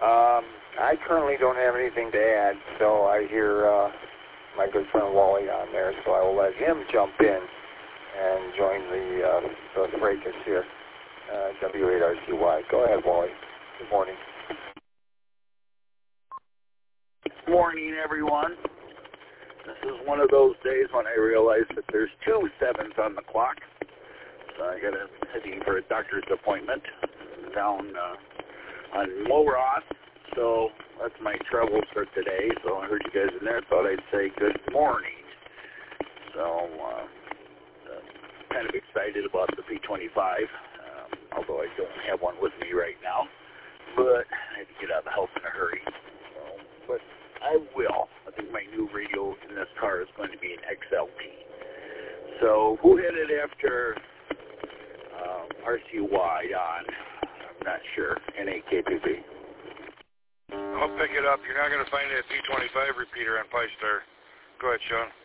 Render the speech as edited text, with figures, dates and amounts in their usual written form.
I currently don't have anything to add, so I hear my good friend Wally on there, so I will let him jump in and join the fracas here, W8RCY. Go ahead, Wally. Good morning. Good morning, everyone. This is one of those days when I realize that there's 2 sevens on the clock. So I got heading for a doctor's appointment down on Moroth. So that's my troubles for today. So I heard you guys in there. Thought I'd say good morning. So kind of excited about the P25, although I don't have one with me right now. But I had to get out of the house in a hurry. But I will. I think my new radio in this car is going to be an XLT. So who hit it after RCY on? I'm not sure. NAKPP. I'll pick it up. You're not going to find that P25 repeater on Pi-Star. Go ahead, Sean.